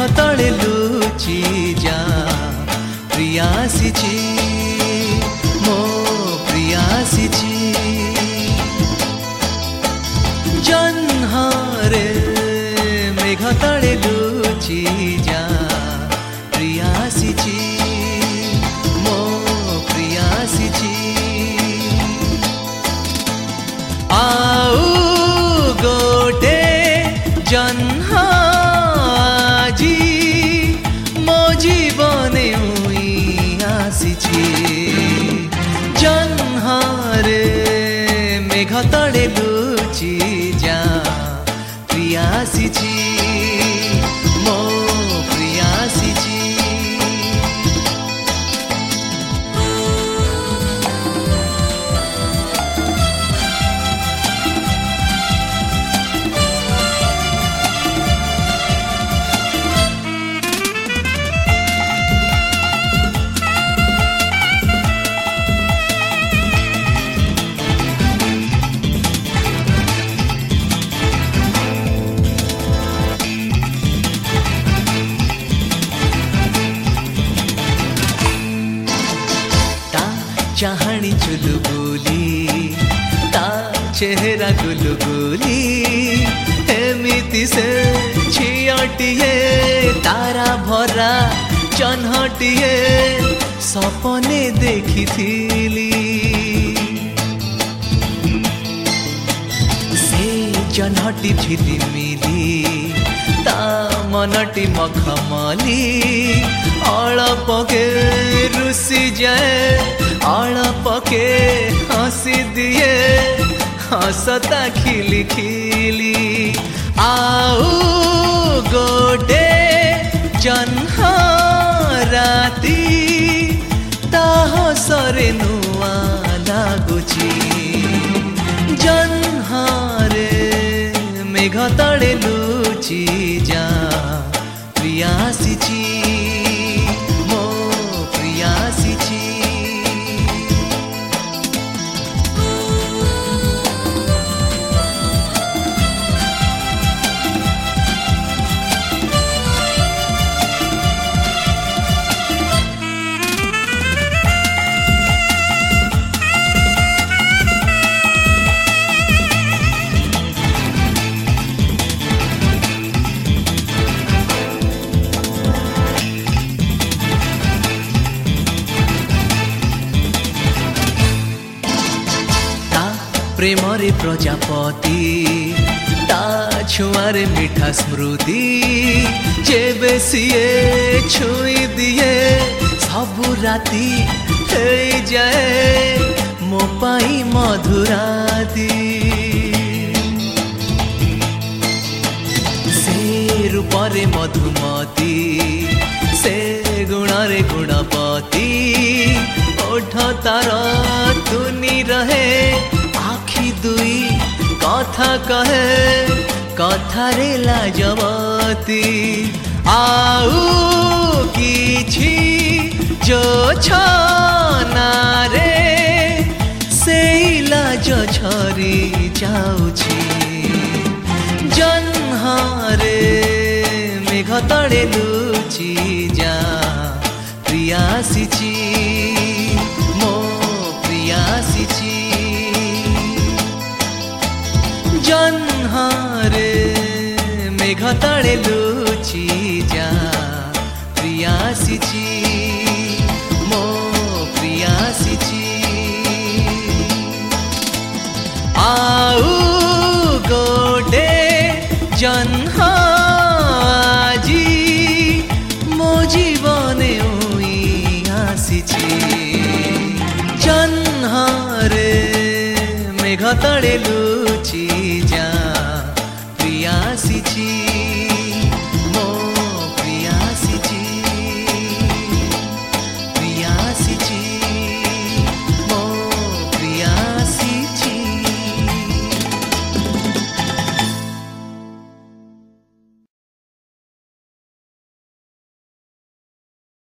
तले लुचि जा प्रिया आसीची मो प्रिया आसीची जन्हारे मेघ तले लुचि जा प्रिया आसीची मो प्रिया आसीची आउ गोटे जन्हा जी मो जीवने आसीची जन्हारे मेघ तले लुचि जा प्रिया आसीची मो प्रिया आसीची चाहनी चुलबुली ता चेहरा गुलगुली एमिति से छियाटिए तारा भरा जन्हटिए सपने देखिथिली से जन्हटी झिलिमिली ता मनटी मखमली अळपके रुसी जाए अळपके हसी दिए हसता खिली खिली आउ गोटे जन्हा राती ता हसरे नुआ लागुची जन्हारे मेघ तले लुचि जा प्रिया आसीची मो प्रिया आसीची प्रेमरे प्रजापति ता छुआरे मीठा स्मृति जेबे सिए छुई दिए सबु राती हे जाए मो पाई मधुराती से रूपरे मधुमती से गुणरे गुणपति ओठ तार तुनी रहे आखि दुई कथा कहे कथारे लाजवती आउ किछि जो छनारे सेई लाज झरी जाउछि जन्हारे मेघ तले लुचि जा प्रिया आसीची मो प्रिया आसीची जन्हारे मेघ तले लुचि जा प्रिया आसीची मो प्रिया आसीची आउ गोटे जन्हा जी मो जीवने आसीची जन्हारे मेघ तले